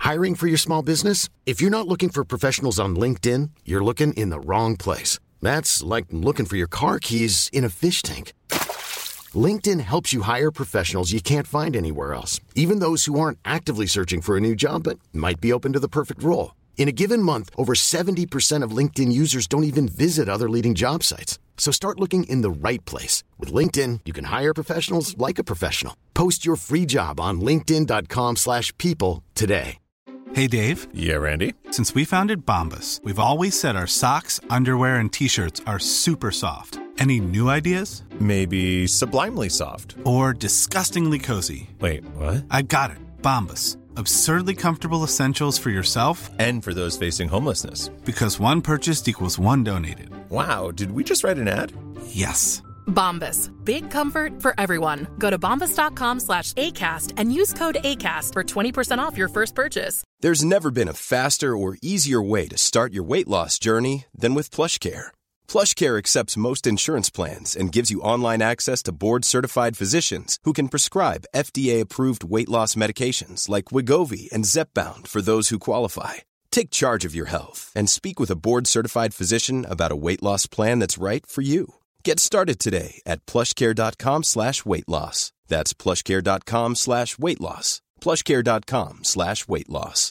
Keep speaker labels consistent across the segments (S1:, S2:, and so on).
S1: Hiring for your small business? If you're not looking for professionals on LinkedIn, you're looking in the wrong place. That's like looking for your car keys in a fish tank. LinkedIn helps you hire professionals you can't find anywhere else, even those who aren't actively searching for a new job but might be open to the perfect role. In a given month, over 70% of LinkedIn users don't even visit other leading job sites. So start looking in the right place. With LinkedIn, you can hire professionals like a professional. Post your free job on linkedin.com/people today.
S2: Hey, Dave.
S3: Yeah, Randy.
S2: Since we founded Bombas, we've always said our socks, underwear, and T-shirts are super soft. Any new ideas?
S3: Maybe sublimely soft.
S2: Or disgustingly cozy.
S3: Wait, what?
S2: I got it. Bombas. Absurdly comfortable essentials for yourself
S3: and for those facing homelessness.
S2: Because one purchased equals one donated.
S3: Wow, did we just write an ad?
S2: Yes.
S4: Bombas. Big comfort for everyone. Go to bombas.com/ACAST and use code ACAST for 20% off your first purchase.
S5: There's never been a faster or easier way to start your weight loss journey than with PlushCare. PlushCare accepts most insurance plans and gives you online access to board-certified physicians who can prescribe FDA-approved weight loss medications like Wegovy and Zepbound for those who qualify. Take charge of your health and speak with a board-certified physician about a weight loss plan that's right for you. Get started today at plushcare.com/weightloss. That's plushcare.com/weightloss. plushcare.com/weightloss.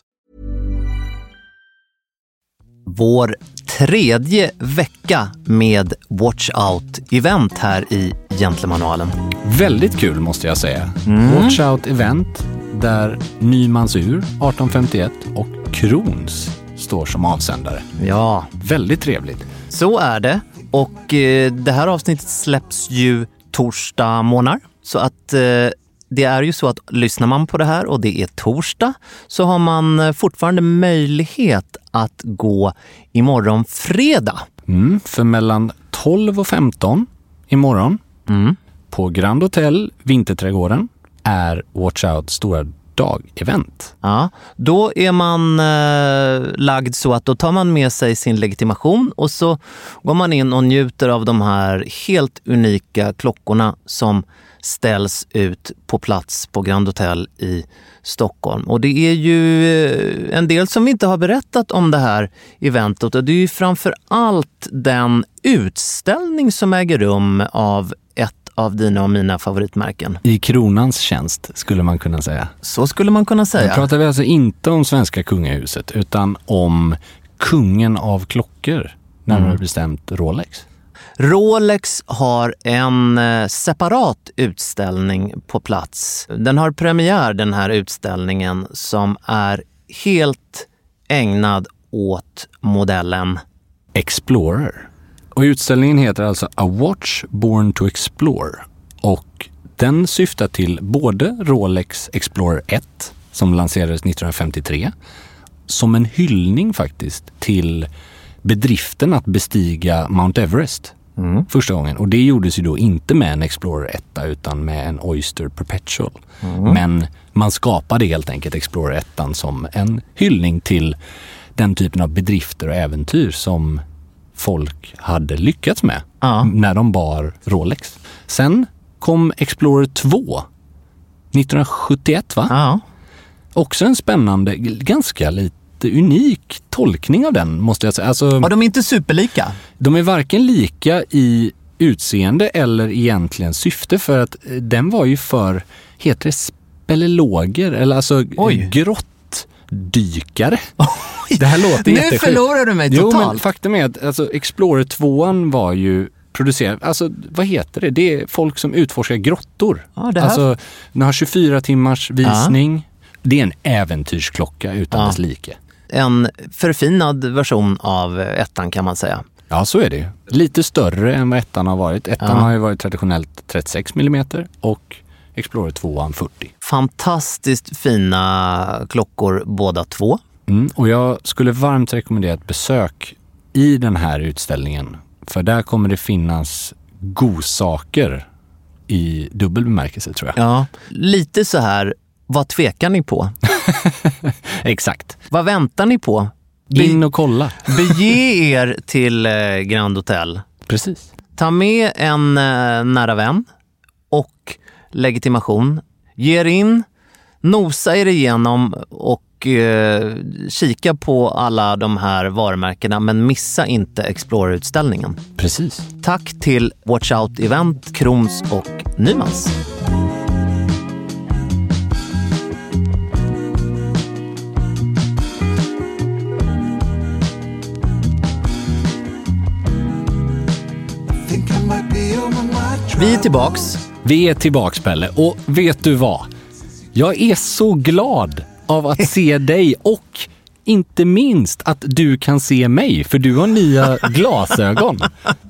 S6: Vår tredje vecka med Watch Out-event här i Gentlemanualen.
S7: Väldigt kul måste jag säga. Watch Out-event där Nymansur 1851 och Krons står som avsändare.
S6: Ja.
S7: Väldigt trevligt.
S6: Så är det. Och det här avsnittet släpps ju torsdag morgnar. Så att det är ju så att lyssnar man på det här och det är torsdag så har man fortfarande möjlighet att gå imorgon fredag.
S7: För mellan 12 och 15 imorgon på Grand Hotel Vinterträdgården är Watch Out stora dag-event.
S6: Ja, då är man lagd så att då tar man med sig sin legitimation och så går man in och njuter av de här helt unika klockorna som ställs ut på plats på Grand Hotel i Stockholm. Och det är ju en del som vi inte har berättat om det här eventet och det är ju framför allt den utställning som äger rum av ett av dina och mina favoritmärken.
S7: I kronans tjänst skulle man kunna säga.
S6: Så skulle man kunna säga.
S7: Nu pratar vi alltså inte om svenska kungahuset utan om kungen av klockor, närmare bestämt Rolex.
S6: Rolex har en separat utställning på plats. Den har premiär, den här utställningen, som är helt ägnad åt modellen
S7: Explorer. Och utställningen heter alltså A Watch Born to Explore. Och den syftar till både Rolex Explorer 1 som lanserades 1953 som en hyllning faktiskt till bedriften att bestiga Mount Everest första gången. Och det gjordes ju då inte med en Explorer 1 utan med en Oyster Perpetual. Men man skapade helt enkelt Explorer 1 som en hyllning till den typen av bedrifter och äventyr som folk hade lyckats med när de bar Rolex. Sen kom Explorer 2 1971 va?
S6: Ja.
S7: Också en spännande, ganska lite unik tolkning av den måste jag säga. Alltså,
S6: och de är inte superlika.
S7: De är varken lika i utseende eller egentligen syfte för att den var ju för, heter det speleologer eller alltså grottdykare. Det här låter jättesjukt.
S6: Nu förlorar du mig totalt.
S7: Jo, men faktum är att alltså, Explorer 2 var ju producerad, alltså vad heter det? Det är folk som utforskar grottor.
S6: Ja, det här...
S7: Alltså, den har 24 timmars visning. Ja. Det är en äventyrsklocka utan dess like.
S6: En förfinad version av ettan kan man säga.
S7: Ja, så är det. Lite större än vad ettan har varit. Ettan har ju varit traditionellt 36 mm och Explorer 2 40.
S6: Fantastiskt fina klockor båda två.
S7: Och jag skulle varmt rekommendera ett besök i den här utställningen. För där kommer det finnas godsaker i dubbel bemärkelse tror jag.
S6: Ja, lite så här, vad tvekar ni på?
S7: Exakt.
S6: Vad väntar ni på?
S7: In och kolla.
S6: Bege er till Grand Hotel.
S7: Precis.
S6: Ta med en nära vän och legitimation. Ge er in, nosa er igenom och kika på alla de här varumärkena, men missa inte Explorer-utställningen.
S7: Precis.
S6: Tack till Watch Out Event, Krohns och Nymans. Vi är tillbaks.
S7: Vi är tillbaks, Pelle. Och vet du vad? Jag är så glad av att se dig och inte minst att du kan se mig, för du har nya glasögon.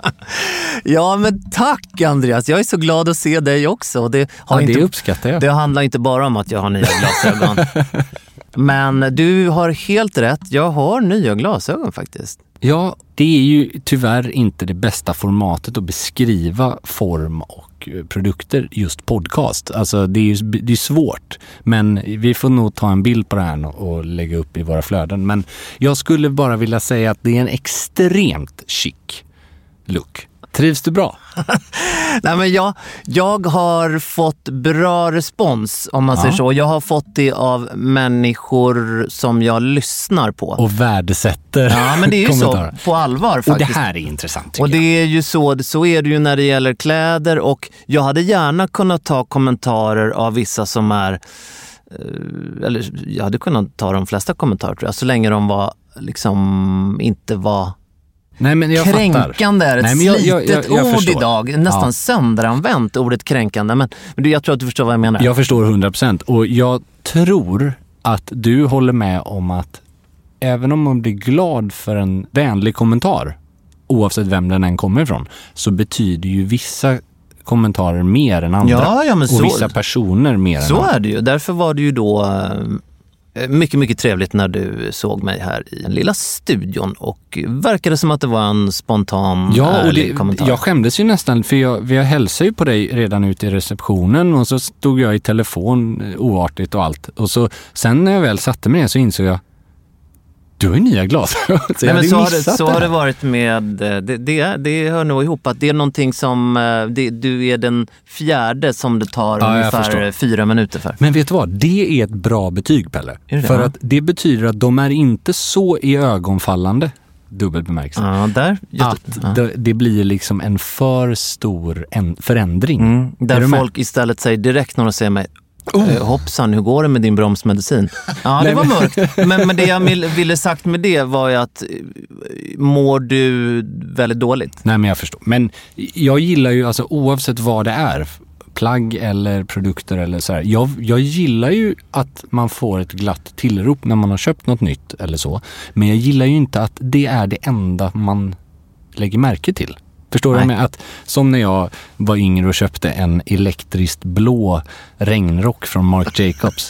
S6: Ja, men tack Andreas. Jag är så glad att se dig också. Det
S7: uppskattar jag.
S6: Det handlar inte bara om att jag har nya glasögon. Men du har helt rätt. Jag har nya glasögon faktiskt.
S7: Ja, det är ju tyvärr inte det bästa formatet att beskriva form och produkter, just podcast. Alltså det är svårt, men vi får nog ta en bild på det här och lägga upp i våra flöden. Men jag skulle bara vilja säga att det är en extremt chic look. Trivs du bra?
S6: Nej, men jag har fått bra respons, om man säger så. Jag har fått det av människor som jag lyssnar på.
S7: Och värdesätter.
S6: Ja, men det är ju så på allvar faktiskt.
S7: Och det här är intressant.
S6: Och det är ju så är det ju när det gäller kläder, och jag hade gärna kunnat ta kommentarer av vissa som är, eller jag hade kunnat ta de flesta kommentarer tror jag, så länge de var liksom inte var.
S7: Nej, men jag
S6: kränkande
S7: fattar.
S6: är ett slitet
S7: jag
S6: ord
S7: förstår.
S6: idag. Nästan sönderanvänt ordet kränkande. Men jag tror att du förstår vad jag menar.
S7: Jag förstår 100%. Och jag tror att du håller med om att även om man blir glad för en vänlig kommentar, oavsett vem den än kommer ifrån, så betyder ju vissa kommentarer mer än andra.
S6: Ja, men
S7: och vissa personer mer än andra.
S6: Så är det ju. Därför var det ju då mycket, mycket trevligt när du såg mig här i den lilla studion, och verkade som att det var en spontan ärlig kommentar.
S7: Jag skämdes ju nästan, för vi hälsade ju på dig redan ute i receptionen, och så stod jag i telefon oartigt och allt. Och så sen när jag väl satte mig ner så insåg jag, du har ju nya glasögon.
S6: Så har det varit med, det hör nog ihop att det är någonting som, du är den fjärde som det tar ungefär 4 minuter för.
S7: Men vet du vad, det är ett bra betyg, Pelle. För att det betyder att de är inte så i ögonfallande, dubbelbemärkelse. Det blir liksom en för stor förändring.
S6: Där folk istället säger direkt när de ser mig, hoppsan, hur går det med din bromsmedicin? Ja, det var mörkt. Men det jag ville sagt med det var ju att mår du väldigt dåligt?
S7: Nej, men jag förstår. Men jag gillar ju, alltså oavsett vad det är, plagg eller produkter eller så här. Jag gillar ju att man får ett glatt tillrop när man har köpt något nytt eller så. Men jag gillar ju inte att det är det enda man lägger märke till. Förstår du med att, som när jag var yngre och köpte en elektriskt blå regnrock från Marc Jacobs.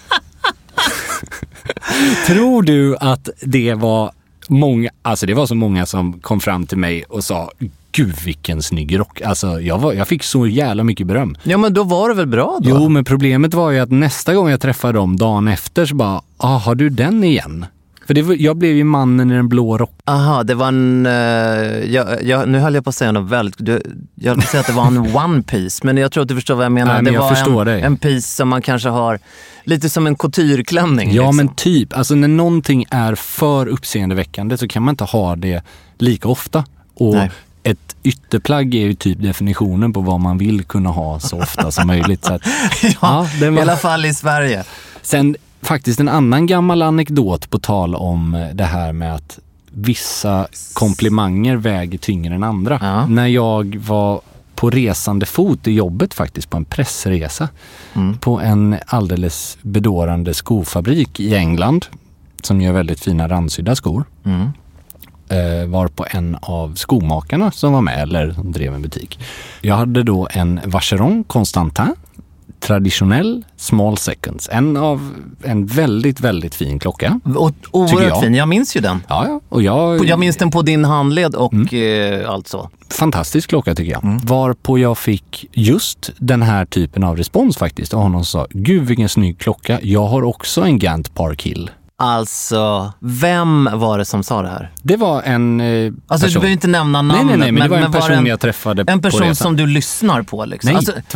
S7: Tror du att det var många, alltså det var så många som kom fram till mig och sa, gud vilken snygg rock. Alltså jag fick så jävla mycket beröm.
S6: Ja, men då var det väl bra då?
S7: Jo, men problemet var ju att nästa gång jag träffade dem dagen efter så bara, har du den igen? För jag blev ju mannen i den blå rock.
S6: Aha, det var en... nu höll jag på att säga något väldigt... Jag vill säga att det var en one piece, men jag tror att du förstår vad jag menar.
S7: Nej, men
S6: det var en piece som man kanske har lite som en coutureklänning.
S7: Ja,
S6: liksom.
S7: Men typ. Alltså när någonting är för uppseendeväckande så kan man inte ha det lika ofta. Och ett ytterplagg är ju typ definitionen på vad man vill kunna ha så ofta som möjligt. Så att,
S6: i alla fall i Sverige.
S7: Sen faktiskt en annan gammal anekdot på tal om det här med att vissa komplimanger väger tyngre än andra. Ja. När jag var på resande fot i jobbet faktiskt, på en pressresa på en alldeles bedårande skofabrik i England som gör väldigt fina randsydda skor. Var på en av skomakarna som var med eller som drev en butik. Jag hade då en Vacheron Constantin, traditionell small seconds. En väldigt, väldigt fin klocka.
S6: Oerhört fin, jag minns ju den.
S7: Ja. Och jag
S6: minns den på din handled och allt så.
S7: Fantastisk klocka tycker jag. Varpå jag fick just den här typen av respons faktiskt. Och honom sa, gud vilken snygg klocka. Jag har också en Gant Park Hill.
S6: Alltså, vem var det som sa det här?
S7: Det var en
S6: alltså
S7: person.
S6: Du behöver inte nämna namnet.
S7: Nej, men det var en person jag träffade på
S6: en person
S7: resan.
S6: som du lyssnar på liksom.
S7: Nej,
S6: alltså,
S7: tvärtom.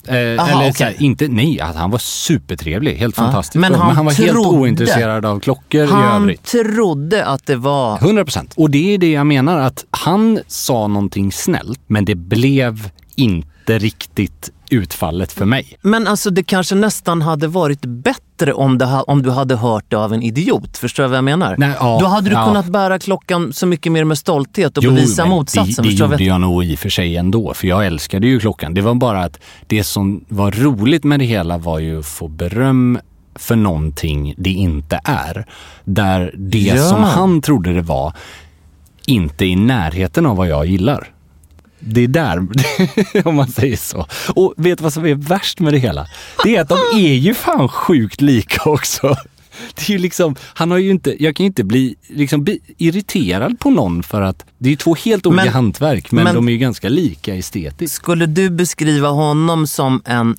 S7: Eller så här, inte, nej, att han var supertrevlig, helt fantastisk.
S6: Men han
S7: var helt ointresserad av klockor i övrigt.
S6: Han trodde att det var...
S7: 100%. Och det är det jag menar, att han sa någonting snällt, men det blev inte riktigt utfallet för mig.
S6: Men alltså det kanske nästan hade varit bättre om du hade hört det av en idiot. Förstår du vad jag menar?
S7: Nej,
S6: då hade du kunnat bära klockan så mycket mer med stolthet och bevisa motsatsen.
S7: Det gjorde jag nog i och för sig ändå, för jag älskade ju klockan. Det var bara att det som var roligt med det hela var ju att få beröm för någonting det inte är. Där det som han trodde det var inte i närheten av vad jag gillar. Det är där, om man säger så. Och vet vad som är värst med det hela? Det är att de är ju fan sjukt lika också. Det är ju liksom, han har ju inte, jag kan ju inte bli irriterad på någon för att det är två helt olika hantverk, men de är ju ganska lika estetiskt.
S6: Skulle du beskriva honom som en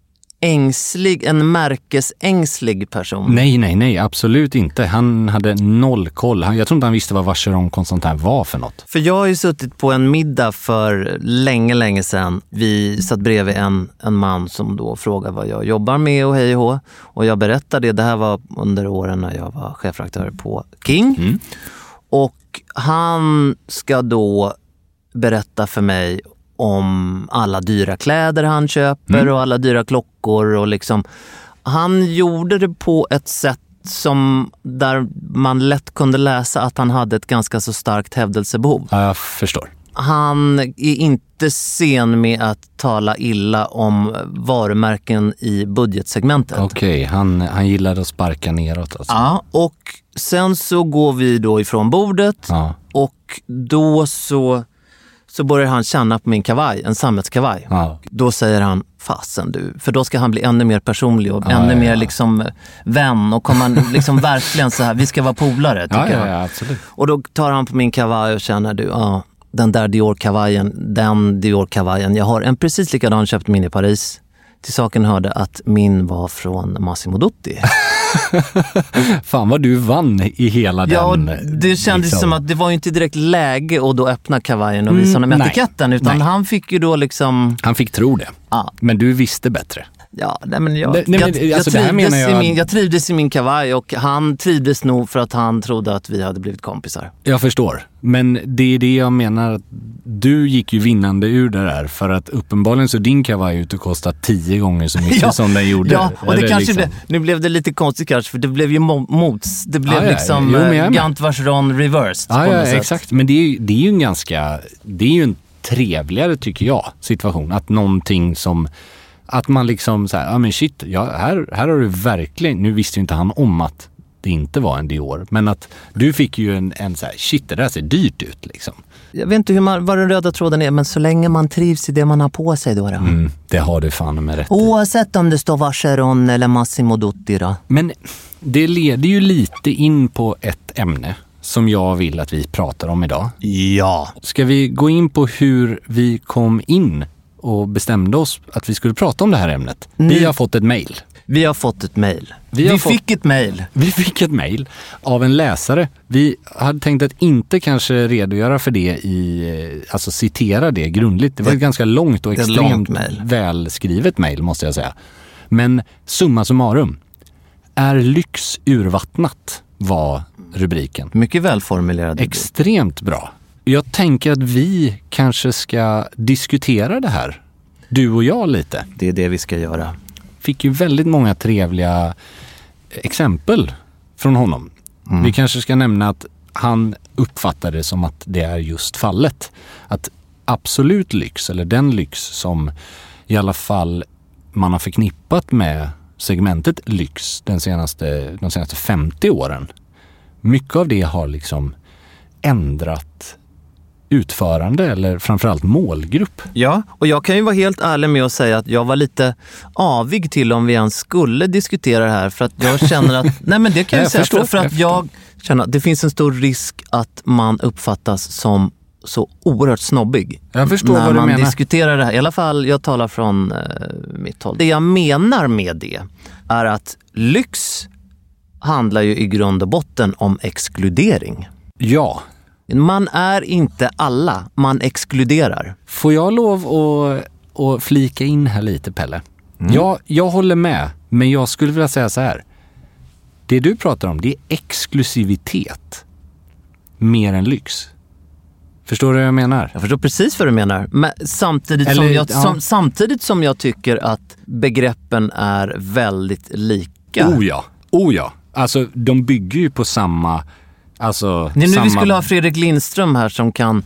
S6: märkesängslig person?
S7: Nej, absolut inte. Han hade noll koll. Jag tror inte han visste vad Vacheron Constantin var för något.
S6: För jag har ju suttit på en middag för länge sedan. Vi satt bredvid en man som då frågade vad jag jobbar med och hej och hå. Och jag berättade det här var under åren när jag var chefredaktör på King. Och han ska då berätta för mig om alla dyra kläder han köper och alla dyra klockor och liksom, han gjorde det på ett sätt som där man lätt kunde läsa att han hade ett ganska så starkt hävdelsebehov.
S7: Ja, jag förstår.
S6: Han är inte sen med att tala illa om varumärken i budgetsegmentet.
S7: Okej, han gillade att sparka neråt alltså.
S6: Ja, och sen så går vi då ifrån bordet och då så börjar han känna på min kavaj, en sammetskavaj.
S7: Ja.
S6: Då säger han, fasen du, för då ska han bli ännu mer personlig och ännu mer liksom vän och kommer liksom verkligen så här, vi ska vara polare tycker jag.
S7: Ja, absolut.
S6: Och då tar han på min kavaj och känner du, den där Dior-kavajen, jag har en precis likadan köpt min i Paris. Till saken hörde att min var från Massimo Dutti.
S7: Fan vad du vann i hela den.
S6: Ja, det kändes som att det var ju inte direkt läge att då öppna kavajen och visa honom etiketten, utan han fick ju då liksom...
S7: Han fick tro det. Men du visste bättre.
S6: Ja, men jag trivdes i min kavaj och han trivdes nog för att han trodde att vi hade blivit kompisar.
S7: Jag förstår. Men det är det jag menar. Du gick ju vinnande ur det där, för att uppenbarligen så din kavaj ut och kostar 10 gånger så mycket som den gjorde.
S6: Ja, och det kanske liksom... nu blev det lite konstigt kanske, för det blev ju det blev Gant Vacheron reversed på något sätt. Exakt.
S7: Men det är ju en trevligare, tycker jag, situation. Att någonting som... Att man liksom så här, men shit, här har du verkligen, nu visste ju inte han om att det inte var en Dior, men att du fick ju en så här, shit, det där ser dyrt ut liksom.
S6: Jag vet inte vad den röda tråden är, men så länge man trivs i det man har på sig då.
S7: Det har du fan med rätt.
S6: Oavsett om det står Vacheron eller Massimo Dutti då.
S7: Men det leder ju lite in på ett ämne som jag vill att vi pratar om idag.
S6: Ja.
S7: Ska vi gå in på hur vi kom in och bestämde oss att vi skulle prata om det här ämnet? Vi har fått ett mejl.
S6: Vi fick ett mejl
S7: av en läsare. Vi hade tänkt att inte kanske redogöra för det alltså citera det grundligt. Det var ett ganska långt och extremt välskrivet mejl, måste jag säga. Men summa summarum. Är lyx urvattnat, var rubriken.
S6: Mycket välformulerad.
S7: Extremt bra. Jag tänker att vi kanske ska diskutera det här, du och jag, lite.
S6: Det är det vi ska göra.
S7: Fick ju väldigt många trevliga exempel från honom. Vi kanske ska nämna att han uppfattade det som att det är just fallet. Att absolut lyx, eller den lyx som i alla fall man har förknippat med segmentet lyx de senaste 50 åren. Mycket av det har liksom ändrat utförande, eller framförallt målgrupp.
S6: Ja, och jag kan ju vara helt ärlig med att säga att jag var lite avig till om vi ens skulle diskutera det här, för att jag känner att nej, men det kan jag säga för att jag känner att det finns en stor risk att man uppfattas som så oerhört snobbig.
S7: Jag förstår vad du menar.
S6: När man diskuterar det här. I alla fall, jag talar från mitt håll. Det jag menar med det är att lyx handlar ju i grund och botten om exkludering.
S7: Ja. att flika in här lite, Pelle. Jag håller med, men jag skulle vilja säga så här. Det du pratar om, det är exklusivitet mer än lyx. Förstår du vad jag menar?
S6: Jag förstår precis vad du menar. Men samtidigt som jag tycker att begreppen är väldigt lika.
S7: Oh ja. Alltså, de bygger ju på samma... Alltså,
S6: nu vi skulle ha Fredrik Lindström här som kan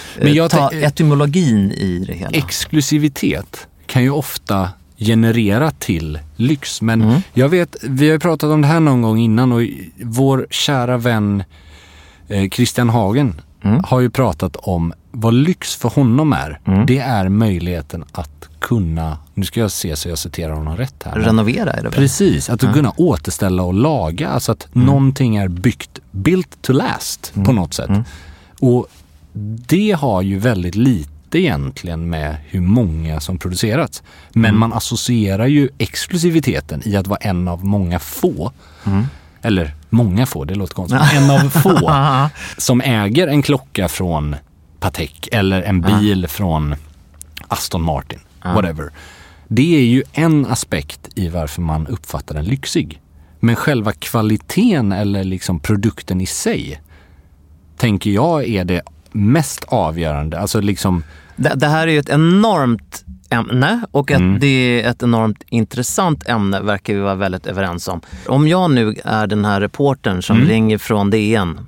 S6: ta etymologin i det hela.
S7: Exklusivitet kan ju ofta generera till lyx. Men jag vet, vi har ju pratat om det här någon gång innan och vår kära vän Christian Hagen har ju pratat om vad lyx för honom är. Det är möjligheten att kunna, nu ska jag se så jag citerar honom rätt här.
S6: Renovera är det väl?
S7: Precis, att kunna återställa och laga. Alltså att någonting är built to last på något sätt. Och det har ju väldigt lite egentligen med hur många som producerats. Men man associerar ju exklusiviteten i att vara en av många få. Eller många få, det låter konstigt. En av få som äger en klocka från Patek eller en bil från Aston Martin. Whatever. Det är ju en aspekt i varför man uppfattar den lyxig. Men själva kvaliteten eller liksom produkten i sig tänker jag är det mest avgörande. Alltså liksom...
S6: Det här är ju ett enormt ämne och det är ett enormt intressant ämne, verkar vi vara väldigt överens om. Om jag nu är den här reportern som ringer från DN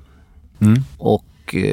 S6: och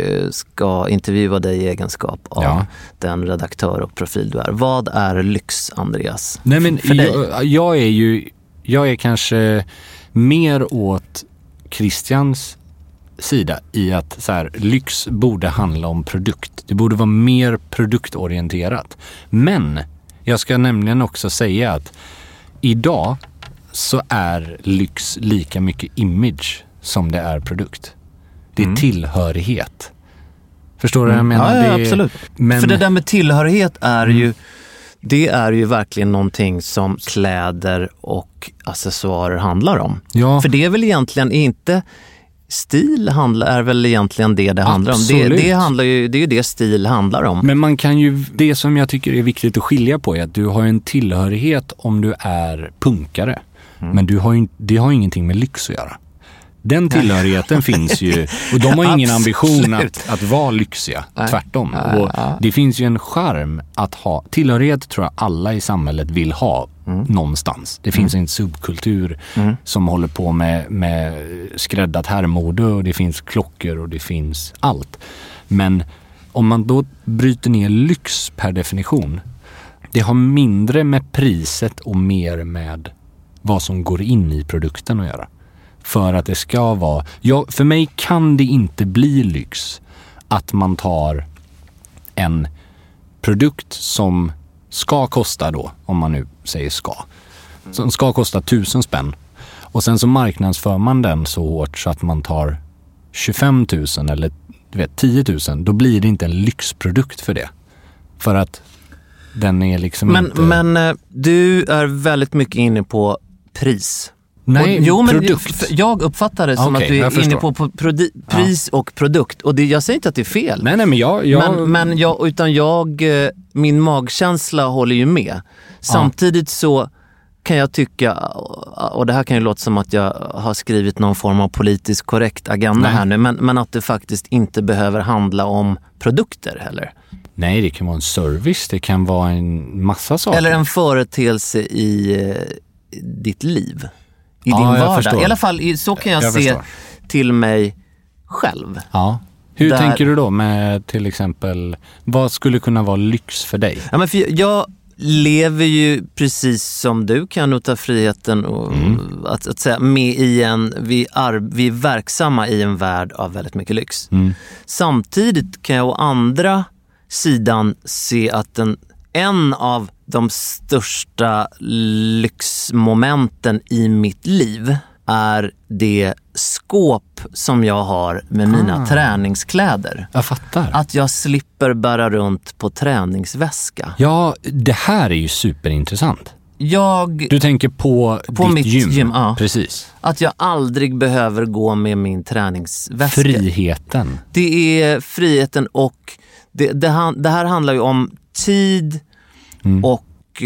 S6: ska intervjua dig i egenskap av den redaktör och profil du är. Vad är lyx, Andreas?
S7: Nej, men
S6: för dig?
S7: Jag är kanske mer åt Christians sida i att så här, lyx borde handla om produkt. Det borde vara mer produktorienterat. Men jag ska nämligen också säga att idag så är lyx lika mycket image som det är produkt. Det är tillhörighet. Förstår du vad jag menar?
S6: Ja, absolut. Men... För det där med tillhörighet är ju, det är ju verkligen någonting som kläder och accessoarer handlar om. Ja. För det är väl egentligen inte... Stil är väl egentligen det handlar om. Det är ju det stil handlar om.
S7: Men man kan ju, det som jag tycker är viktigt att skilja på är att du har en tillhörighet om du är punkare. Men det har ingenting med lyx att göra. Den tillhörigheten finns ju och de har ingen ambition att vara lyxiga. Tvärtom. Och det finns ju en charm att ha. Tillhörighet tror jag alla i samhället vill ha någonstans. Det finns en subkultur som håller på med skräddat herrmode och det finns klockor och det finns allt. Men om man då bryter ner lyx per definition, det har mindre med priset och mer med vad som går in i produkten att göra. För att det ska vara... för mig kan det inte bli lyx att man tar en produkt som ska kosta då, om man nu säger som ska kosta 1000 spänn. Och sen så marknadsför man den så hårt så att man tar 25 000 eller 10 000. Då blir det inte en lyxprodukt för det. För att den är liksom inte... Men
S6: du är väldigt mycket inne på pris.
S7: Nej,
S6: produkt. Jag uppfattar det som att du är inne på pris och produkt. Och jag säger inte att det är fel.
S7: Nej, men
S6: min magkänsla håller ju med. Samtidigt så kan jag tycka, och det här kan ju låta som att jag har skrivit någon form av politiskt korrekt agenda här nu, men att det faktiskt inte behöver handla om produkter heller.
S7: Nej, det kan vara en service, det kan vara en massa saker.
S6: Eller en företeelse i ditt liv. I din vardag. I alla fall så kan jag se till mig själv.
S7: Ja. Hur tänker du då med till exempel, vad skulle kunna vara lyx för dig?
S6: Ja, men för jag lever ju precis som du kan nog ta friheten och att säga med vi är verksamma i en värld av väldigt mycket lyx. Samtidigt kan jag å andra sidan se att en av de största lyxmomenten i mitt liv är det skåp som jag har med mina träningskläder.
S7: Jag fattar.
S6: Att jag slipper bära runt på träningsväska.
S7: Ja, det här är ju superintressant. Du tänker på
S6: mitt gym. Ja.
S7: Precis.
S6: Att jag aldrig behöver gå med min träningsväska.
S7: Friheten.
S6: Det är friheten och det här handlar ju om tid Och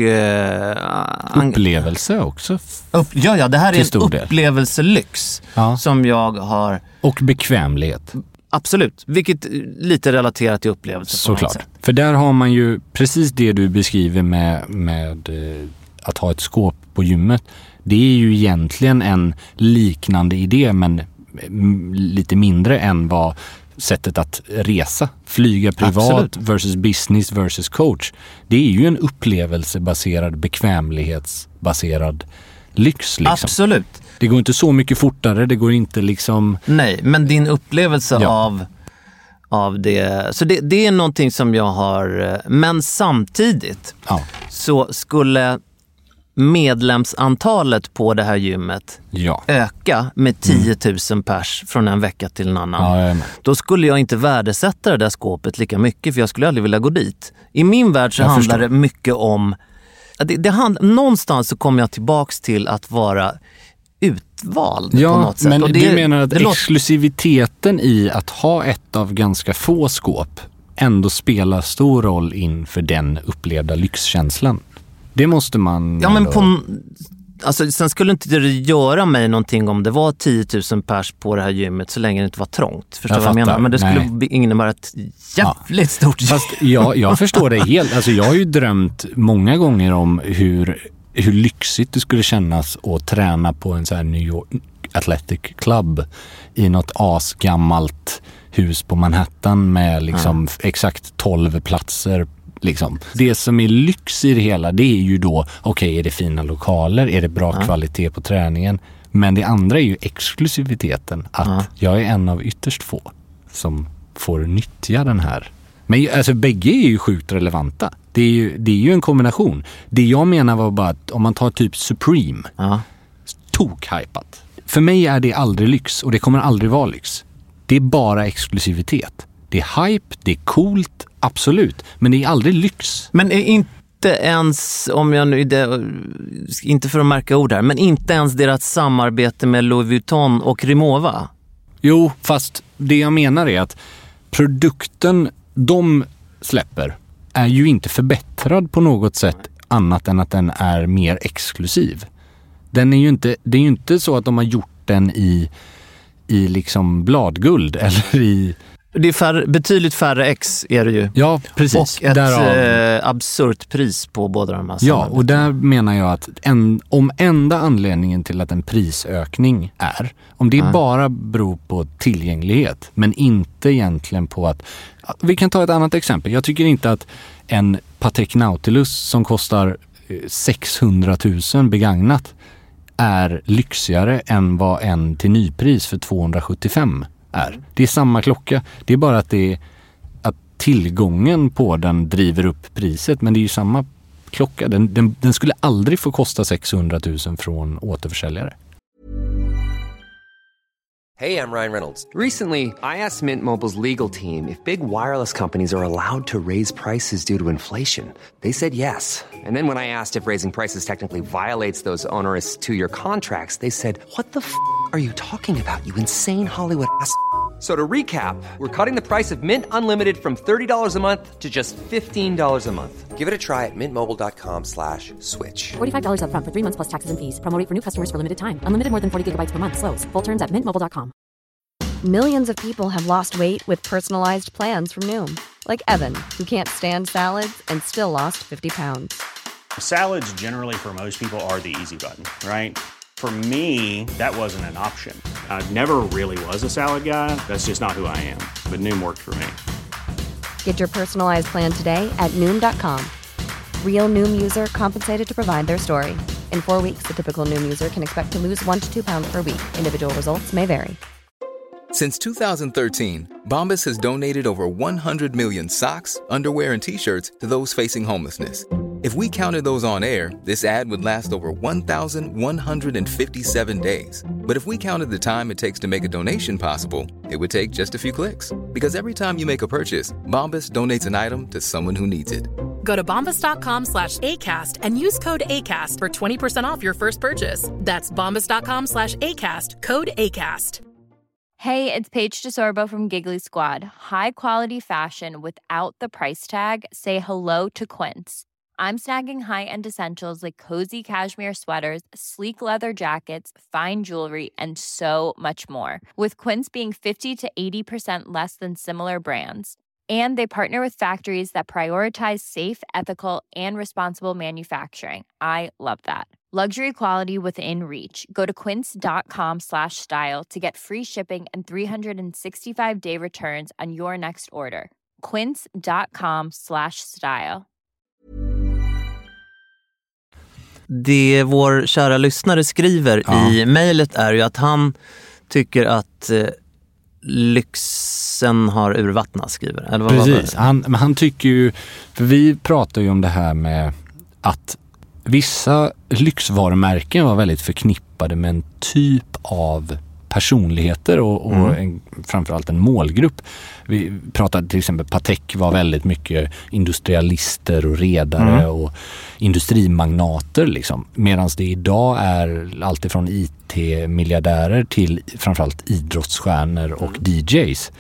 S7: upplevelse också.
S6: Ja, det här är en
S7: del.
S6: Upplevelselyx som jag har.
S7: Och bekvämlighet.
S6: Absolut, vilket lite relaterat till upplevelse.
S7: Såklart. För där har man ju precis det du beskriver med att ha ett skåp på gymmet. Det är ju egentligen en liknande idé, men lite mindre än vad sättet att resa, flyga privat versus business versus coach. Det är ju en upplevelsebaserad, bekvämlighetsbaserad lyx liksom.
S6: Absolut.
S7: Det går inte så mycket fortare, det går inte liksom...
S6: Nej, men din upplevelse av det... Så det är någonting som jag har... Men samtidigt så skulle medlemsantalet på det här gymmet öka med 10 000 pers från en vecka till en annan. Då skulle jag inte värdesätta det där skåpet lika mycket, för jag skulle aldrig vilja gå dit. I min värld så handlar det mycket om... någonstans så kommer jag tillbaks till att vara utvald på något sätt.
S7: Men
S6: och
S7: du menar att exklusiviteten i att ha ett av ganska få skåp ändå spelar stor roll inför den upplevda lyxkänslan? Det måste man...
S6: Ja, men sen skulle inte det göra mig någonting om det var 10 000 pers på det här gymmet så länge det inte var trångt. Förstår vad jag menar? Men det skulle innebära ett jävligt stort...
S7: Fast jag förstår det helt. Alltså jag har ju drömt många gånger om hur lyxigt det skulle kännas att träna på en så här New York Athletic Club i något asgammalt hus på Manhattan med liksom exakt 12 platser. Liksom. Det som är lyx i det hela, det är ju då, är det fina lokaler, är det bra kvalitet på träningen, men det andra är ju exklusiviteten, att jag är en av ytterst få som får nyttja den här. Men alltså bägge är ju sjukt relevanta. Det är ju en kombination. Det jag menar var bara att om man tar typ Supreme, tok-hypat. För mig är det aldrig lyx, och det kommer aldrig vara lyx. Det är bara exklusivitet. Det är hype, det är coolt, absolut. Men det är aldrig lyx.
S6: Men inte ens, om jag nu, inte för att märka ord här, men inte ens deras samarbete med Louis Vuitton och Rimowa.
S7: Jo, fast det jag menar är att produkten de släpper är ju inte förbättrad på något sätt annat än att den är mer exklusiv. Den är ju inte, det är ju inte så att de har gjort den i liksom bladguld eller i...
S6: Det är betydligt färre ex är det ju.
S7: Ja, precis.
S6: Och ett absurt pris på båda de här.
S7: Ja, och där menar jag att om enda anledningen till att en prisökning om det bara beror på tillgänglighet, men inte egentligen på att... Vi kan ta ett annat exempel. Jag tycker inte att en Patek Nautilus som kostar 600 000 begagnat är lyxigare än vad en till nypris för 275 är. Det är samma klocka. Det är bara att att tillgången på den driver upp priset, men det är ju samma klocka. Den skulle aldrig få kosta 600 000 från återförsäljare.
S8: Hey, I'm Ryan Reynolds. Recently, I asked Mint Mobile's legal team if big wireless companies are allowed to raise prices due to inflation. They said yes. And then when I asked if raising prices technically violates those onerous 2-year contracts, they said, "What the f*** are you talking about, you insane Hollywood ass?" So to recap, we're cutting the price of Mint Unlimited from $30 a month to just $15 a month. Give it a try at mintmobile.com/switch.
S9: $45 up front for 3 months plus taxes and fees. Promo rate for new customers for limited time. Unlimited more than 40 gigabytes per month. Slows full terms at mintmobile.com.
S10: Millions of people have lost weight with personalized plans from Noom. Like Evan, who can't stand salads and still lost 50 pounds.
S11: Salads generally for most people are the easy button, right? For me, that wasn't an option. I never really was a salad guy. That's just not who I am. But Noom worked for me.
S10: Get your personalized plan today at Noom.com. Real Noom user compensated to provide their story. In 4 weeks, the typical Noom user can expect to lose 1 to 2 pounds per week. Individual results may vary.
S12: Since 2013, Bombas has donated over 100 million socks, underwear, and T-shirts to those facing homelessness. If we counted those on air, this ad would last over 1,157 days. But if we counted the time it takes to make a donation possible, it would take just a few clicks. Because every time you make a purchase, Bombas donates an item to someone who needs it.
S4: Go to bombas.com/ACAST and use code ACAST for 20% off your first purchase. That's bombas.com/ACAST, code ACAST.
S13: Hey, it's Paige DeSorbo from Giggly Squad. High quality fashion without the price tag. Say hello to Quince. I'm snagging high-end essentials like cozy cashmere sweaters, sleek leather jackets, fine jewelry, and so much more. With Quince being 50 to 80% less than similar brands. And they partner with factories that prioritize safe, ethical, and responsible manufacturing. I love that. Luxury quality within reach. Go to quince.com/style to get free shipping and 365-day returns on your next order. quince.com/style.
S6: Det vår kära lyssnare skriver i mejlet är ju att han tycker att lyxen har urvattnat, skriver. Eller vad
S7: precis, han tycker ju, för vi pratar ju om det här med att vissa lyxvarumärken var väldigt förknippade med en typ av personligheter och framförallt en målgrupp. Vi pratade till exempel, Patek var väldigt mycket industrialister och redare och industrimagnater liksom. Medan det idag är allt ifrån IT-miljardärer till framförallt idrottsstjärnor och DJs.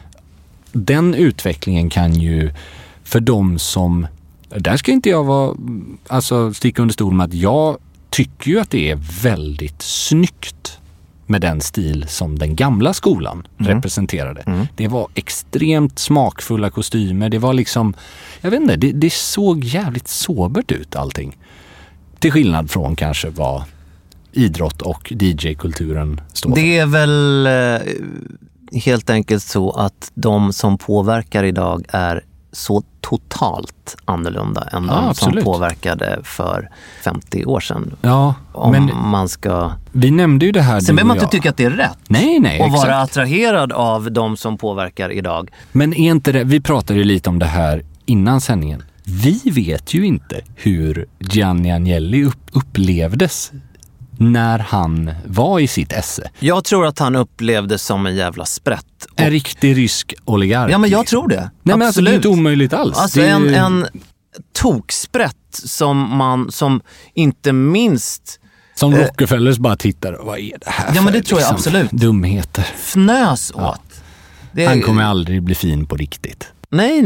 S7: Den utvecklingen kan ju, för de som, där ska inte jag sticka under stol med att jag tycker ju att det är väldigt snyggt med den stil som den gamla skolan representerade. Det var extremt smakfulla kostymer. Det var liksom, jag vet inte, det såg jävligt sobert ut allting. Till skillnad från kanske vad idrott och DJ-kulturen står för.
S6: Det är väl helt enkelt så att de som påverkar idag är så totalt annorlunda än de som påverkade för 50 år sedan.
S7: Ja,
S6: men man ska...
S7: Vi nämnde ju det här.
S6: Sen behöver man inte tycka att det är rätt.
S7: Nej,
S6: och vara attraherad av de som påverkar idag.
S7: Men är inte det, vi pratade ju lite om det här innan sändningen. Vi vet ju inte hur Gianni Agnelli upplevdes när han var i sitt esse.
S6: Jag tror att han upplevdes som en jävla sprätt.
S7: En riktig rysk oligark.
S6: Ja, men jag tror det.
S7: Nej, men alltså, det är inte omöjligt alls.
S6: Alltså en toksprätt som inte minst...
S7: Som Rockefellers bara tittar, vad är det här för?
S6: Ja, men det tror jag absolut.
S7: Dumheter.
S6: Fnös åt.
S7: Han kommer aldrig bli fin på riktigt.
S6: Nej.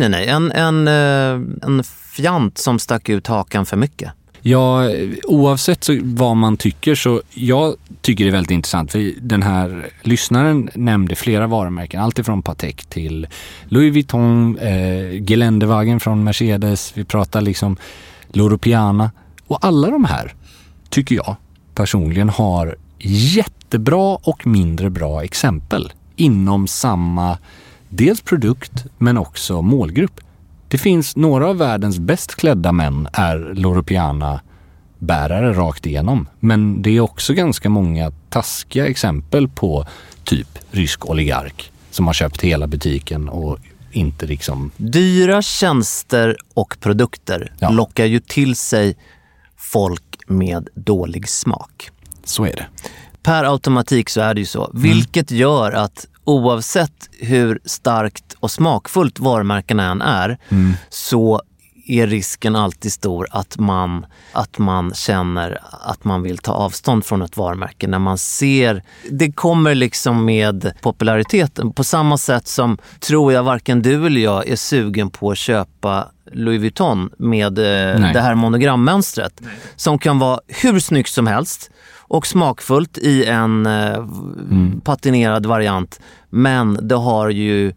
S6: En fjant som stack ut hakan för mycket.
S7: Ja, oavsett vad man tycker, så jag tycker det är väldigt intressant, för den här lyssnaren nämnde flera varumärken, allt ifrån Patek till Louis Vuitton, Geländewagen från Mercedes, vi pratar liksom Loro Piana, och alla de här tycker jag personligen har jättebra och mindre bra exempel inom samma dels produkt men också målgrupp. Det finns några av världens bäst klädda män är Loro Piana bärare rakt igenom. Men det är också ganska många taskiga exempel på typ rysk oligark som har köpt hela butiken och inte liksom...
S6: Dyra tjänster och produkter lockar ju till sig folk med dålig smak.
S7: Så är det.
S6: Per automatik så är det ju så. Vilket gör att oavsett hur starkt och smakfullt varumärkena än är så är risken alltid stor att man känner att man vill ta avstånd från ett varumärke när man ser, det kommer liksom med populariteten. På samma sätt som tror jag varken du eller jag är sugen på att köpa Louis Vuitton med det här monogrammönstret som kan vara hur snyggt som helst och smakfullt i en patinerad variant. Men det har ju,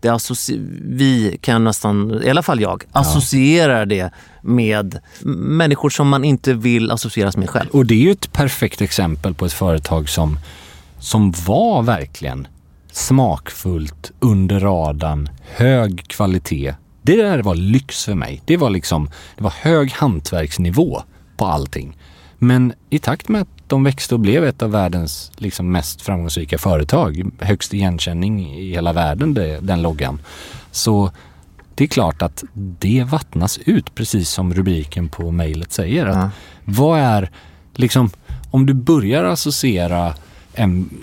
S6: vi kan nästan, i alla fall jag, associerar det med människor som man inte vill associeras med själv.
S7: Och det är ju ett perfekt exempel på ett företag som var verkligen smakfullt, under radarn, hög kvalitet. Det där var lyx för mig. Det var hög hantverksnivå på allting. Men i takt med att de växte och blev ett av världens liksom mest framgångsrika företag, högst igenkänning i hela världen, den loggan, så det är klart att det vattnas ut, precis som rubriken på mejlet säger. Att vad är, liksom, om du börjar associera en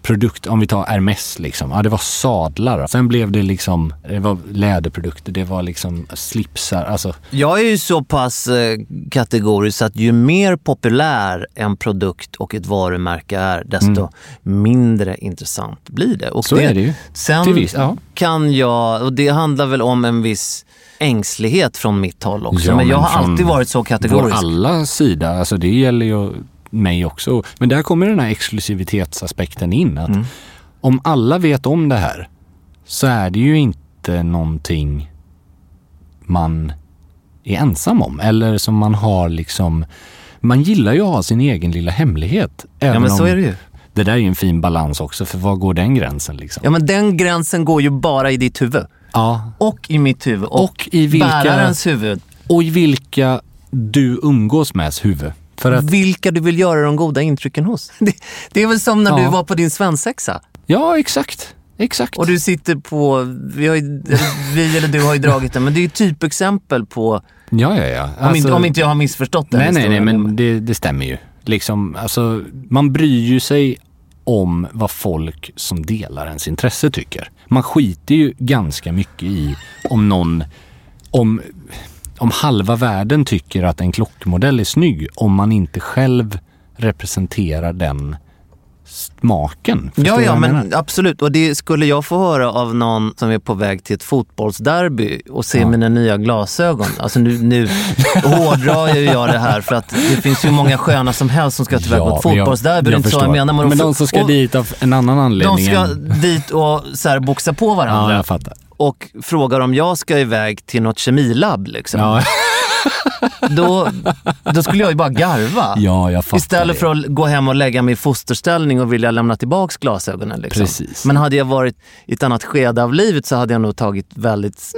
S7: produkt, om vi tar Hermes liksom. Ja, det var sadlar. Sen blev det liksom, det var läderprodukter, det var liksom slipsar. Alltså.
S6: Jag är ju så pass kategorisk att ju mer populär en produkt och ett varumärke är, desto mindre intressant blir det. Och
S7: så är det ju.
S6: Sen kan jag, och det handlar väl om en viss ängslighet från mitt håll också.
S7: Ja,
S6: men jag har alltid varit så kategorisk.
S7: På alla sida, alltså det gäller ju mig också. Men där kommer den här exklusivitetsaspekten in. Att om alla vet om det här så är det ju inte någonting man är ensam om. Eller som man har liksom... Man gillar ju att ha sin egen lilla hemlighet.
S6: Ja, men så är det ju.
S7: Det där är ju en fin balans också. För var går den gränsen liksom?
S6: Ja, men den gränsen går ju bara i ditt huvud.
S7: Ja.
S6: Och i mitt huvud.
S7: Och i vilka...
S6: bärarens huvud.
S7: Och i vilka du umgås med huvud. För att...
S6: Vilka du vill göra de goda intrycken hos. Det är väl som när du var på din svensexa.
S7: Ja, exakt.
S6: Och du sitter på... Vi eller du har ju dragit den. Men det är ju typexempel på...
S7: Ja. Alltså,
S6: om inte jag har missförstått det.
S7: Nej, men det stämmer ju. Liksom, alltså, man bryr ju sig om vad folk som delar ens intresse tycker. Man skiter ju ganska mycket i om någon... Om halva världen tycker att en klockmodell är snygg, om man inte själv representerar den smaken.
S6: Ja, men absolut. Och det skulle jag få höra av någon som är på väg till ett fotbollsderby och se mina nya glasögon. Alltså nu hårdrar jag det här för att det finns ju många sköna som helst som ska till väg på ett fotbollsderby.
S7: Men de som ska dit av en annan anledning.
S6: De ska dit och så här boxa på varandra.
S7: Ja, jag fattar.
S6: Och frågar om jag ska iväg till något kemilabb liksom.
S7: Ja.
S6: Då skulle jag ju bara garva.
S7: Ja, jag fattar.
S6: Istället för att gå hem och lägga mig i fosterställning och vilja lämna tillbaks glasögonen liksom.
S7: Precis.
S6: Men hade jag varit i ett annat skede av livet så hade jag nog tagit väldigt...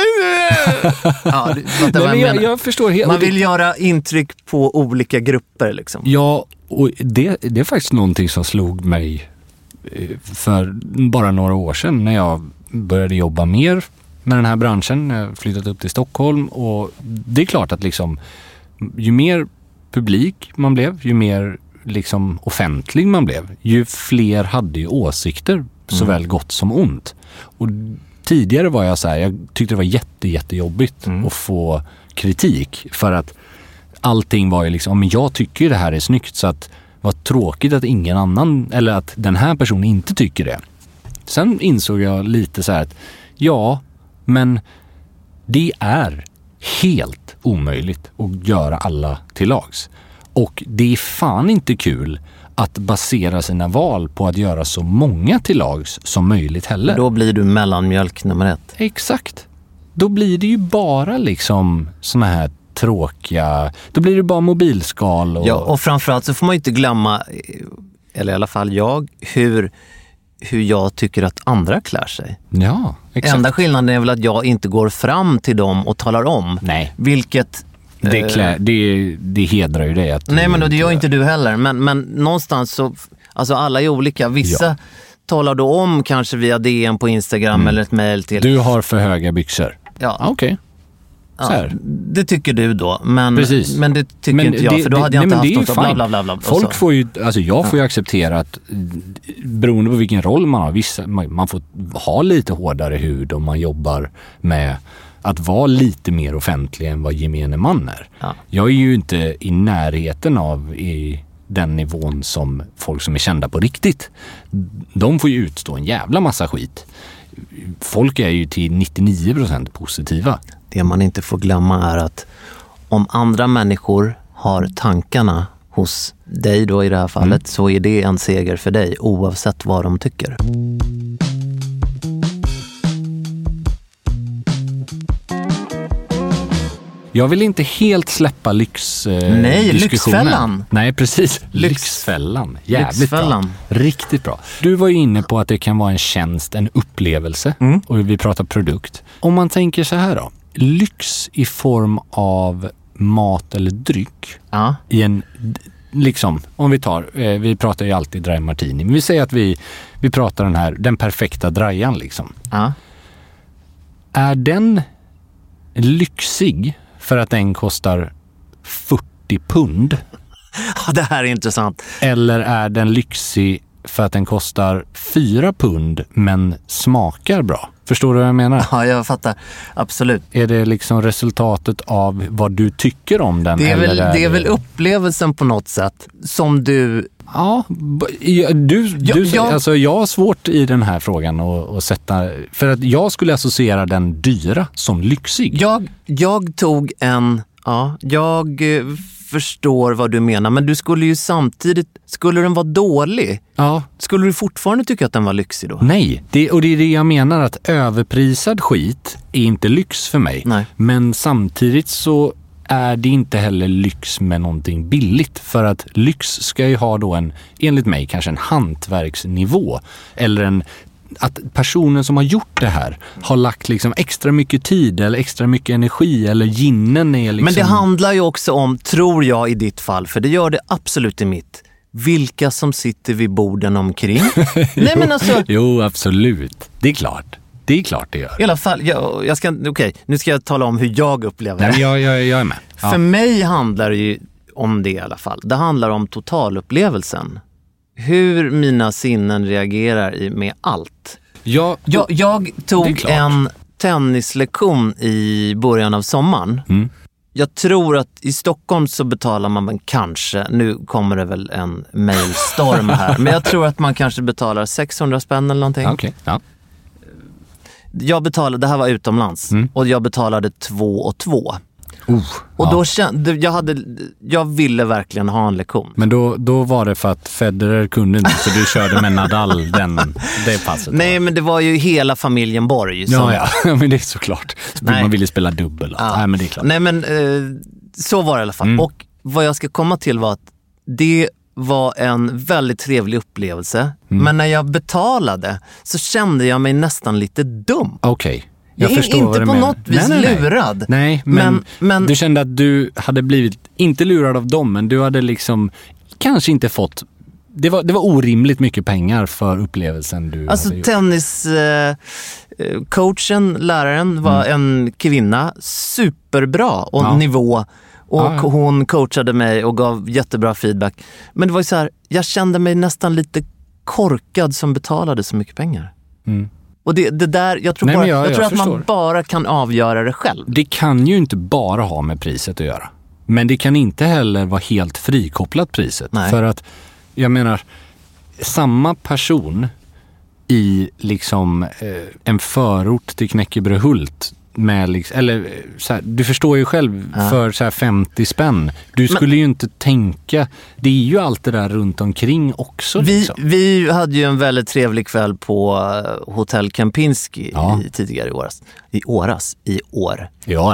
S7: jag förstår helt.
S6: Man vill göra intryck på olika grupper liksom.
S7: Ja, och det är faktiskt någonting som slog mig för bara några år sedan när jag började jobba mer med den här branschen. Jag flyttat upp till Stockholm och det är klart att liksom ju mer publik man blev, ju mer liksom offentlig man blev, ju fler hade ju åsikter såväl gott som ont. Och tidigare var jag så här, jag tyckte det var jättejobbigt att få kritik för att allting var ju liksom, men jag tycker ju det här är snyggt så att vad tråkigt att ingen annan eller att den här personen inte tycker det. Sen insåg jag lite så här att ja, men det är helt omöjligt att göra alla till lags. Och det är fan inte kul att basera sina val på att göra så många till lags som möjligt heller.
S6: Då blir du mellanmjölk nummer 1.
S7: Exakt. Då blir det ju bara liksom såna här tråkiga... Då blir det bara mobilskal. Och...
S6: Ja, och framförallt så får man ju inte glömma, eller i alla fall jag, hur jag tycker att andra klär sig.
S7: Ja, exakt.
S6: Enda skillnaden är väl att jag inte går fram till dem och talar om.
S7: Nej.
S6: Vilket...
S7: Det hedrar ju det. Att
S6: nej, men det gör inte du heller. Men någonstans så... Alltså alla är olika. Vissa talar då om kanske via DM på Instagram eller ett mejl till...
S7: Du har för höga byxor.
S6: Ja.
S7: Okej.
S6: Ja, det tycker du då, men det tycker inte jag, för då hade jag inte haft något bla bla bla.
S7: Folk får ju, alltså jag får ju acceptera att beroende på vilken roll man har, man får ha lite hårdare hud om man jobbar med att vara lite mer offentlig än vad gemene man är. Ja. Jag är ju inte i närheten av i den nivån som folk som är kända på riktigt. De får ju utstå en jävla massa skit. Folk är ju till 99% positiva.
S6: Det man inte får glömma är att om andra människor har tankarna hos dig då i det här fallet så är det en seger för dig oavsett vad de tycker.
S7: Jag vill inte helt släppa
S6: Lyxfällan.
S7: Nej, precis. Lyxfällan. Jävligt
S6: Lyxfällan.
S7: Bra. Riktigt bra. Du var ju inne på att det kan vara en tjänst, en upplevelse. Och vi pratar produkt. Om man tänker så här då. Lyx i form av mat eller dryck. I en, liksom, om vi tar, vi pratar ju alltid dry martini. Men vi säger att vi pratar den perfekta drajan liksom. Är den lyxig för att den kostar 40 pund?
S6: Ja, det här är intressant.
S7: Eller är den lyxig för att den kostar 4 pund men smakar bra. Förstår du vad jag menar?
S6: Ja, jag fattar. Absolut.
S7: Är det liksom resultatet av vad du tycker om den?
S6: Det är väl upplevelsen på något sätt som du...
S7: Ja, alltså jag har svårt i den här frågan att sätta... För att jag skulle associera den dyra som lyxig.
S6: Jag tog en... Ja, jag förstår vad du menar. Men du skulle ju samtidigt... Skulle den vara dålig?
S7: Ja.
S6: Skulle du fortfarande tycka att den var lyxig då?
S7: Nej, det är det jag menar, att överprisad skit är inte lyx för mig.
S6: Nej.
S7: Men samtidigt så är det inte heller lyx med någonting billigt. För att lyx ska ju ha då enligt mig, kanske en hantverksnivå. Eller att personen som har gjort det här har lagt liksom extra mycket tid eller extra mycket energi, eller ginnen är liksom...
S6: Men det handlar ju också om, tror jag i ditt fall, för det gör det absolut i mitt, vilka som sitter vid borden omkring. Nej, men alltså...
S7: Jo, absolut. Det är klart. Det är klart det gör.
S6: I alla fall, nu ska jag tala om hur jag upplever det.
S7: Nej, jag är med. Ja.
S6: För mig handlar det ju om det i alla fall. Det handlar om totalupplevelsen. Hur mina sinnen reagerar med allt. Jag tog en tennislektion i början av sommaren.
S7: Mm.
S6: Jag tror att i Stockholm så betalar man kanske, nu kommer det väl en mailstorm här, men jag tror att man kanske betalar 600 spänn eller någonting.
S7: Okay, ja.
S6: Jag betalade, det här var utomlands, och jag betalade 2 och 2. Och då kände jag ville verkligen ha en lektion.
S7: Men då var det för att Federer kunde inte, så du körde med Nadal det passet.
S6: Nej, men det var ju hela familjen Borg.
S7: Ja, men det är såklart. Man ville spela dubbel.
S6: Ja.
S7: Nej, men det är klart.
S6: Nej, men så var det i alla fall. Och vad jag ska komma till var att det var en väldigt trevlig upplevelse. Men när jag betalade så kände jag mig nästan lite dum.
S7: Okej.
S6: Jag förstår inte på något vis lurad.
S7: Nej, men du kände att du hade blivit, inte lurad av dem, men du hade liksom kanske inte fått, det var orimligt mycket pengar för upplevelsen du
S6: alltså
S7: hade gjort.
S6: Tenniscoachen, läraren var en kvinna, superbra och nivå. Och hon coachade mig och gav jättebra feedback. Men det var ju så här, jag kände mig nästan lite korkad som betalade så mycket pengar. Och det där, jag tror att man bara kan avgöra det själv.
S7: Det kan ju inte bara ha med priset att göra. Men det kan inte heller vara helt frikopplat priset.
S6: Nej.
S7: För att, jag menar, samma person i liksom en förort till Knäckebröhult med eller så här, du förstår ju själv, för så här 50 spänn. Du skulle ju inte tänka, det är ju allt det där runt omkring också.
S6: Vi hade ju en väldigt trevlig kväll på Hotell Kempinski tidigare i år.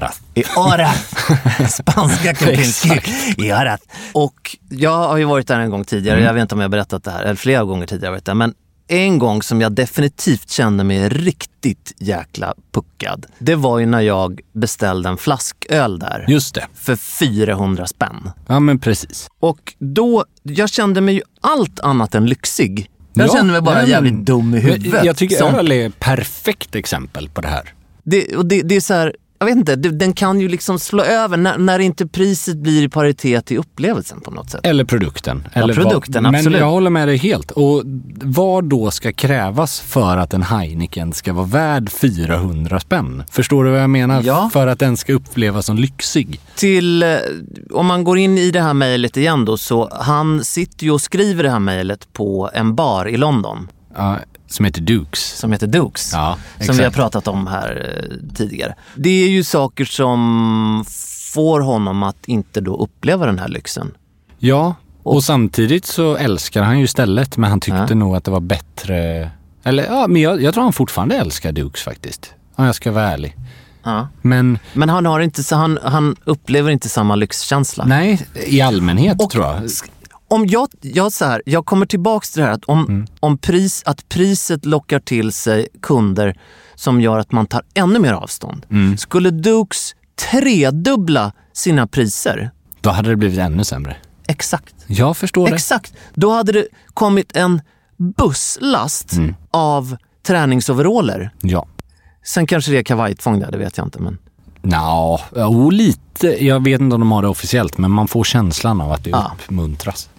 S6: Spanska Kempinski i åras. Och jag har ju varit där en gång tidigare. Jag vet inte om jag har berättat det här, eller flera gånger tidigare har jag varit där, men en gång som jag definitivt kände mig riktigt jäkla puckad, det var ju när jag beställde en flasköl där.
S7: Just det.
S6: För 400 spänn.
S7: Ja, men precis.
S6: Och då, jag kände mig ju allt annat än lyxig. Jag kände mig bara jävligt dum i huvudet.
S7: Jag tycker öl är ett perfekt exempel på det här.
S6: Det är så här, jag vet inte, den kan ju liksom slå över när inte priset blir i paritet i upplevelsen på något sätt.
S7: Eller produkten.
S6: Eller produkten, absolut.
S7: Men jag håller med dig helt. Och vad då ska krävas för att en Heineken ska vara värd 400 spänn? Förstår du vad jag menar?
S6: Ja.
S7: För att den ska upplevas som lyxig.
S6: Om man går in i det här mejlet igen då, så han sitter ju och skriver det här mejlet på en bar i London.
S7: Ja, som heter Dukes. Ja,
S6: som vi har pratat om här tidigare. Det är ju saker som får honom att inte då uppleva den här lyxen.
S7: Ja, och samtidigt så älskar han ju stället, men han tyckte nog att det var bättre. Eller ja, men jag tror han fortfarande älskar Dukes faktiskt. Om jag ska vara ärlig.
S6: Ja.
S7: Men
S6: han har inte så han upplever inte samma lyxkänsla.
S7: Nej, i allmänhet tror jag.
S6: Om jag kommer tillbaka till det här att priset lockar till sig kunder som gör att man tar ännu mer avstånd. Skulle Dukes tredubbla sina priser,
S7: då hade det blivit ännu sämre.
S6: Exakt.
S7: Jag förstår det.
S6: Exakt. Då hade det kommit en busslast av träningsoveraller.
S7: Ja.
S6: Sen kanske det är kavajtfång där, det vet jag inte, men
S7: lite. Jag vet inte om de har det officiellt, men man får känslan av att det uppmuntras.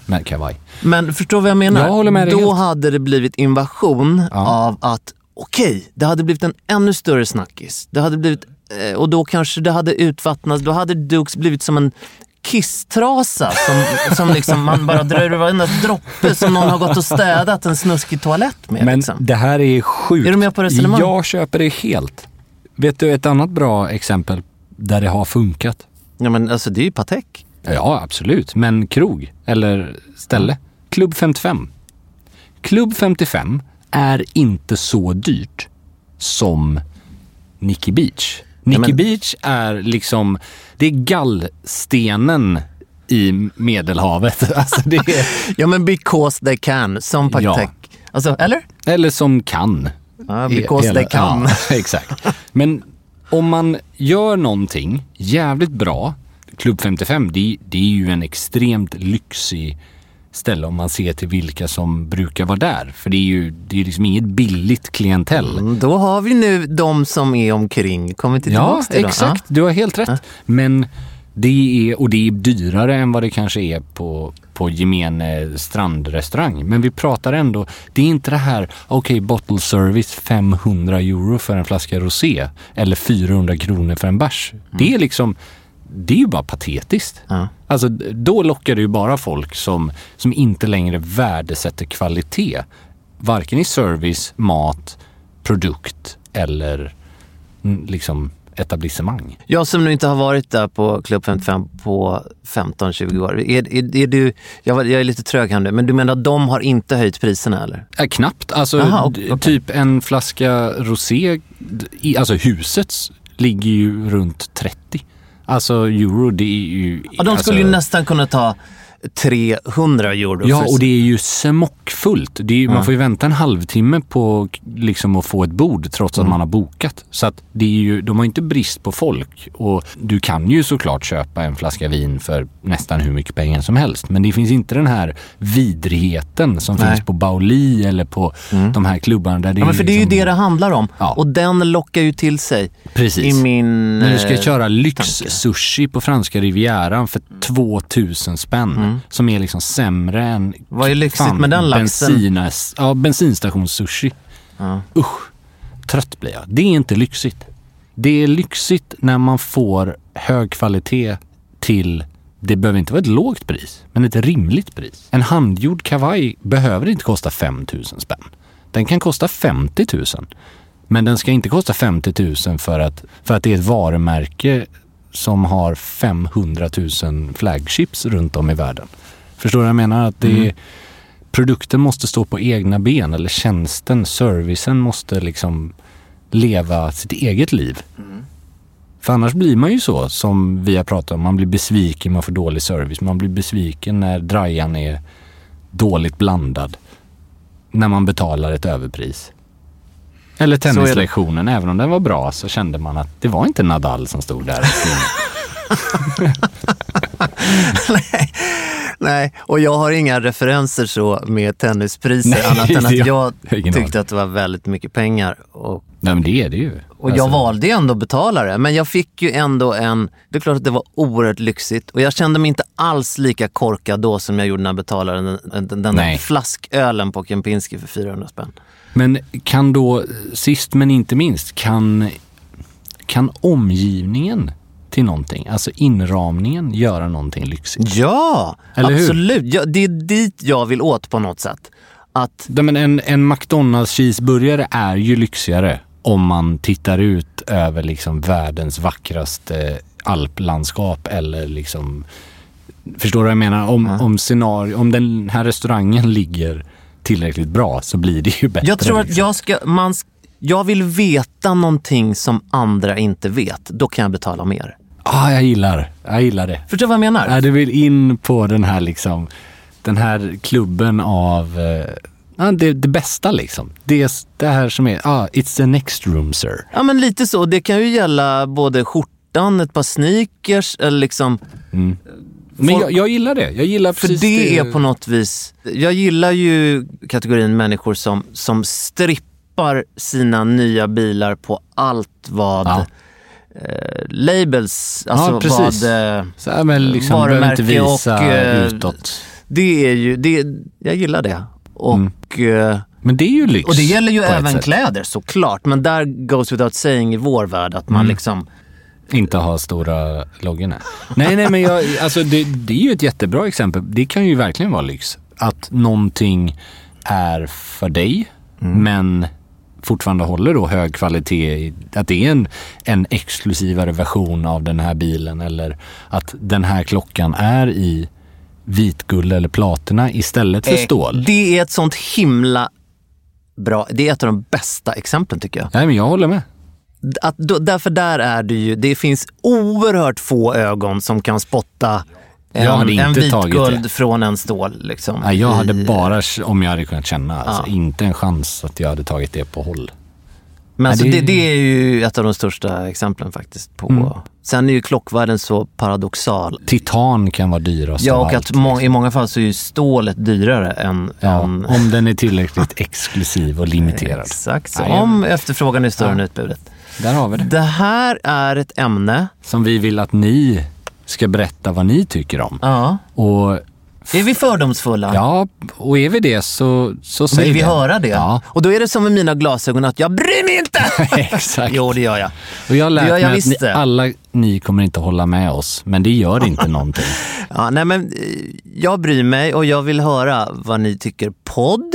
S7: med kavaj.
S6: Men förstår vad jag menar?
S7: Jag håller med dig
S6: Då
S7: helt.
S6: hade det blivit invasion av att det hade blivit en ännu större snackis. Det hade blivit, och då kanske det hade utvattnats, då hade Dukes blivit som en kisstrasa som liksom man bara drar över varenda droppe som någon har gått och städat en snuskig toalett med.
S7: Men
S6: liksom.
S7: det här är sjukt.
S6: Är du med på resonemang?
S7: Jag köper det helt. Vet du ett annat bra exempel där det har funkat?
S6: Ja, men alltså det är ju Patek.
S7: Ja, absolut. Men krog eller ställe. Club 55. Club 55 är inte så dyrt som Nikki Beach. Nikki Beach är liksom, det är gallstenen i Medelhavet. Alltså det är...
S6: Ja, men because they can, som Patek. Ja. Alltså, eller?
S7: Eller som kan.
S6: Ja, because they can.
S7: Ja, exakt. Men om man gör någonting jävligt bra, Club 55, det är ju en extremt lyxig ställe om man ser till vilka som brukar vara där. För det är liksom inget billigt klientell.
S6: Då har vi nu de som är omkring. Kommer inte tillbaka till
S7: exakt. Du har helt rätt. Men det är dyrare än vad det kanske är på gemene strandrestaurang. Men vi pratar ändå, det är inte det här, bottle service 500 euro för en flaska rosé eller 400 kronor för en bärs. Det är liksom, det är ju bara patetiskt. Alltså, då lockar det ju bara folk som inte längre värdesätter kvalitet. Varken i service, mat, produkt eller liksom etablissemang. Jag som nu inte har varit där på Club 55 på 15-20 år. Är du, jag är lite trög här nu, men du menar att de har inte höjt priserna eller? Knappt. Alltså typ en flaska rosé, alltså husets ligger ju runt 30. Alltså euro, det är ju...
S6: Ja, de skulle ju nästan kunna ta 300 euro.
S7: Ja, och det är ju smockfullt. Man får ju vänta en halvtimme på liksom att få ett bord trots att man har bokat. Så att det är ju, de har inte brist på folk. Och du kan ju såklart köpa en flaska vin för nästan hur mycket pengar som helst. Men det finns inte den här vidrigheten som finns på Bauli eller på de här klubbarna. Där det
S6: men för
S7: liksom,
S6: det är ju det handlar om. Ja. Och den lockar ju till sig.
S7: Precis.
S6: I min
S7: när du ska köra lyx-sushi på franska rivieran för 2000 spänn. Som är liksom sämre än...
S6: Vad är lyxigt med den laxen?
S7: Bensinstationssushi. Usch, trött blir jag. Det är inte lyxigt. Det är lyxigt när man får hög kvalitet till... Det behöver inte vara ett lågt pris, men ett rimligt pris. En handgjord kavaj behöver inte kosta 5 000 spänn. Den kan kosta 50 000. Men den ska inte kosta 50 000 för att det är ett varumärke som har 500 000 flagships runt om i världen. Förstår du vad jag menar? Att produkten måste stå på egna ben, eller tjänsten, servicen måste liksom leva sitt eget liv. För annars blir man ju så, som vi har pratat om, man blir besviken, man får dålig service, man blir besviken när drajan är dåligt blandad, när man betalar ett överpris. Eller tennislektionen, även om den var bra så kände man att det var inte Nadal som stod där.
S6: Nej, och jag har inga referenser så med tennispriser annat än att jag tyckte att det var väldigt mycket pengar.
S7: Nej, men det är det ju.
S6: Och jag valde ändå att betala det, men jag fick ju ändå det är klart att det var oerhört lyxigt och jag kände mig inte alls lika korkad då som jag gjorde när jag betalade den där flaskölen på Kempinski för 400 spänn.
S7: Men kan då, sist men inte minst, kan omgivningen till någonting, alltså inramningen, göra någonting lyxigt?
S6: Ja, eller absolut. Ja, det är dit jag vill åt på något sätt.
S7: Men en McDonald's cheeseburgare är ju lyxigare om man tittar ut över liksom världens vackraste alplandskap, eller liksom, förstår du vad jag menar? Om den här restaurangen ligger tillräckligt bra så blir det ju bättre.
S6: Jag tror att jag vill veta någonting som andra inte vet. Då kan jag betala mer.
S7: Jag gillar det.
S6: Förstår du vad jag menar?
S7: Du vill in på den här liksom, den här klubben av det bästa liksom. Det här som är it's the next room, sir.
S6: Ja, men lite så. Det kan ju gälla både skjortan, ett par sneakers eller liksom...
S7: Men jag gillar det. Jag gillar precis
S6: för det. Är på något vis... Jag gillar ju kategorin människor som strippar sina nya bilar på allt vad... labels, alltså
S7: precis.
S6: vad
S7: så men liksom,
S6: varumärke
S7: inte visa
S6: och
S7: utåt.
S6: Det är ju, jag gillar det. Och...
S7: Men det är ju lyx.
S6: Och det gäller ju även kläder såklart. Men där goes without saying i vår värld att man liksom...
S7: Inte ha stora loggorna. Nej, men det är ju ett jättebra exempel. Det kan ju verkligen vara lyx. Att någonting är för dig, men fortfarande håller då hög kvalitet. Att det är en exklusivare version av den här bilen. Eller att den här klockan är i vitguld eller platina istället för stål.
S6: Det är ett sånt himla bra... Det är ett av de bästa exemplen tycker jag.
S7: Nej, men jag håller med.
S6: Därför där är det ju, det finns oerhört få ögon som kan spotta en vitguld från en stål liksom.
S7: Nej, jag hade bara, om jag hade kunnat känna, alltså, inte en chans att jag hade tagit det på håll.
S6: Men alltså, det är ju ett av de största exemplen faktiskt på. Sen är ju klockvärlden så paradoxal.
S7: Titan kan vara dyrast.
S6: Ja, och att i många fall så är ju stålet dyrare än...
S7: om den är tillräckligt exklusiv och limiterad.
S6: Exakt, så om efterfrågan är större än utbudet.
S7: Där har vi det.
S6: Det här är ett ämne
S7: som vi vill att ni ska berätta vad ni tycker om.
S6: Ja.
S7: Och
S6: är vi fördomsfulla?
S7: Ja, och är vi det så säger
S6: vill vi höra det.
S7: Ja.
S6: Och då är det som med mina glasögon att jag bryr mig inte.
S7: Exakt.
S6: Jo, det gör jag.
S7: Och jag har lärt mig att alla ni kommer inte hålla med oss, men det gör inte någonting.
S6: Ja, nej men jag bryr mig och jag vill höra vad ni tycker. Podd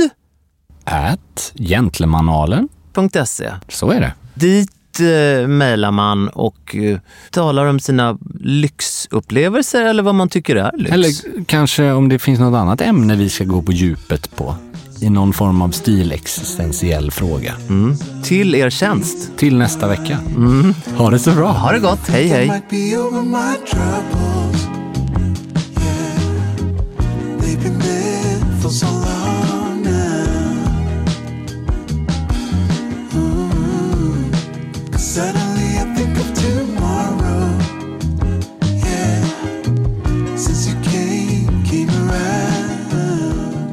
S7: @gentlemanalen.se. Så är det.
S6: Dit mejlar man och talar om sina lyxupplevelser eller vad man tycker är lyx.
S7: Eller kanske om det finns något annat ämne vi ska gå på djupet på i någon form av stilexistentiell fråga.
S6: Till er tjänst.
S7: Till nästa vecka. Ha det så bra.
S6: Ha det gott. Hej hej.
S14: Suddenly I think of tomorrow. Yeah, since you came around.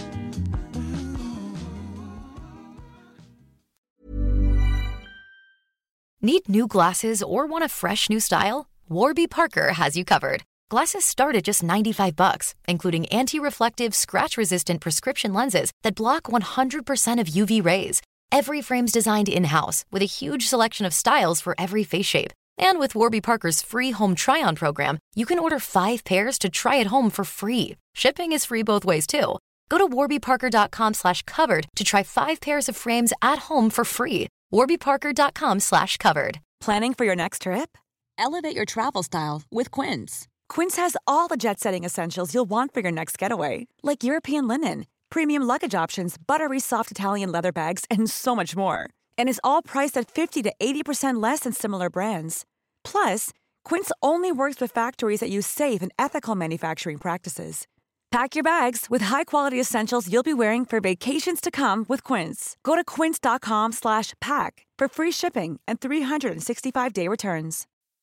S15: Need new glasses or want a fresh new style? Warby Parker has you covered. Glasses start at just $95, including anti-reflective, scratch-resistant prescription lenses that block 100% of UV rays. Every frame's designed in-house with a huge selection of styles for every face shape. And with Warby Parker's free home try-on program, you can order 5 pairs to try at home for free. Shipping is free both ways too. Go to warbyparker.com/covered to try 5 pairs of frames at home for free. warbyparker.com/covered.
S16: Planning for your next trip? Elevate your travel style with Quince. Quince has all the jet-setting essentials you'll want for your next getaway, like European linen, premium luggage options, buttery soft Italian leather bags, and so much more. And is all priced at 50 to 80% less than similar brands. Plus, Quince only works with factories that use safe and ethical manufacturing practices. Pack your bags with high-quality essentials you'll be wearing for vacations to come with Quince. Go to quince.com/pack for free shipping and 365-day returns.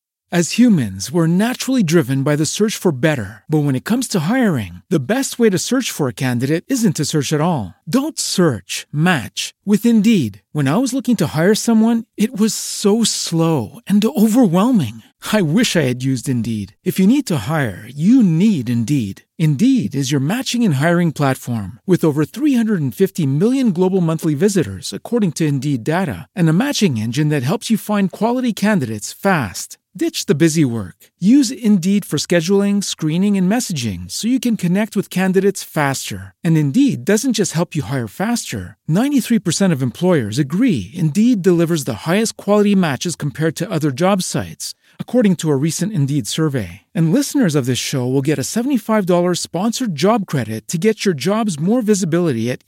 S14: As humans, we're naturally driven by the search for better. But when it comes to hiring, the best way to search for a candidate isn't to search at all. Don't search, match with Indeed. When I was looking to hire someone, it was so slow and overwhelming. I wish I had used Indeed. If you need to hire, you need Indeed. Indeed is your matching and hiring platform with over 350 million global monthly visitors, according to Indeed data, and a matching engine that helps you find quality candidates fast. Ditch the busy work. Use Indeed for scheduling, screening, and messaging so you can connect with candidates faster. And Indeed doesn't just help you hire faster. 93% of employers agree Indeed delivers the highest quality matches compared to other job sites, according to a recent Indeed survey. And listeners of this show will get a $75 sponsored job credit to get your jobs more visibility at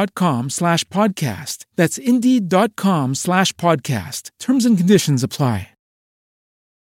S14: Indeed.com/podcast. That's Indeed.com/podcast. Terms and conditions apply.